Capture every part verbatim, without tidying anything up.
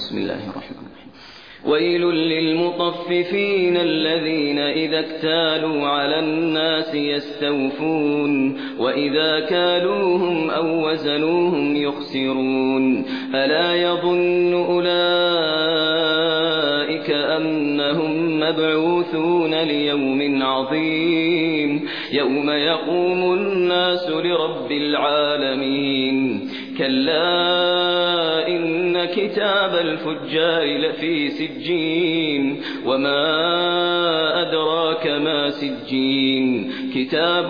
بسم الله الرحمن الرحيم. ويل للمطففين الذين إذا اكتالوا على الناس يستوفون وإذا كالوهم أو وزنوهم يخسرون ألا يظن أولئك أنهم مبعوثون ليوم عظيم يوم يقوم الناس لرب العالمين كلا إن كتاب الفجار لفي سجين وما أدراك ما سجين كتاب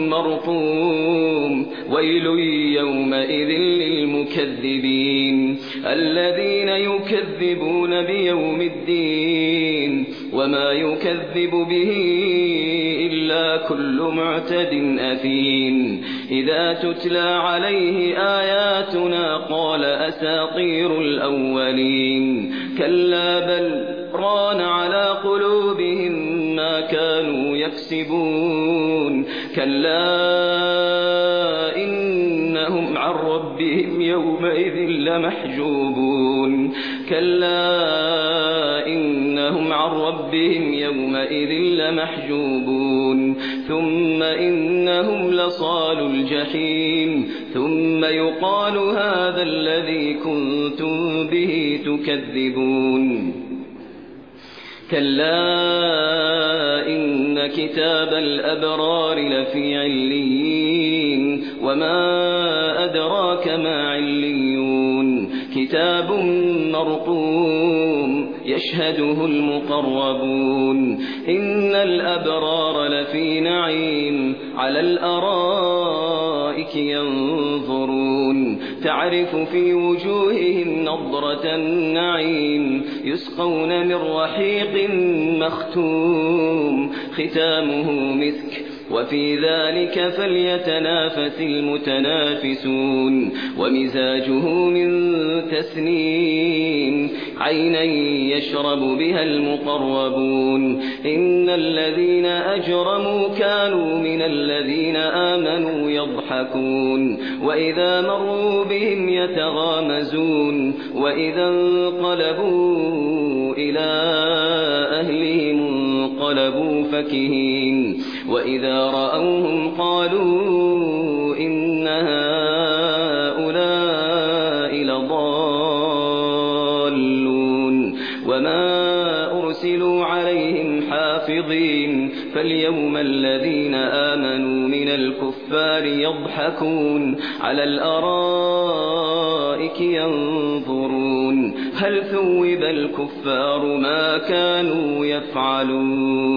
مرقوم ويل يومئذ للمكذبين الذين يكذبون بيوم الدين وما يكذب به إلا كل معتد أثيم إذا تتلى عليه آياتنا قال أساطير الأولين كلا بل ران على قلوبهم ما كانوا يكسبون كلا إنهم عن ربهم يومئذ لمحجوبون كلا إنهم عن ربهم يومئذ لمحجوبون ثم إنهم لصال الجحيم ثم يقال هذا الذي كنتم به تكذبون كلا إن كتاب الأبرار لفي عليين وما أدراك ما عليون كتاب مرقوم يشهده المقربون إن الأبرار لفي نعيم على الأرائك ينظرون تعرف في وجوههم نضرة النعيم يسقون من رحيق مختوم ختامه مسك وفي ذلك فليتنافس المتنافسون ومزاجه من تسنيم عينا يشرب بها المقربون إن الذين أجرموا كانوا من الذين آمنوا يضحكون وإذا مروا بهم يتغامزون وإذا انقلبوا إلى أهلهم انقلبوا فكهين وإذا رأوهم قالوا إن هؤلاء لضالون وما أرسلوا عليهم حافظين فاليوم الذين آمنوا من الكفار يضحكون على الأرائك ينظرون هل ثوب الكفار ما كانوا يفعلون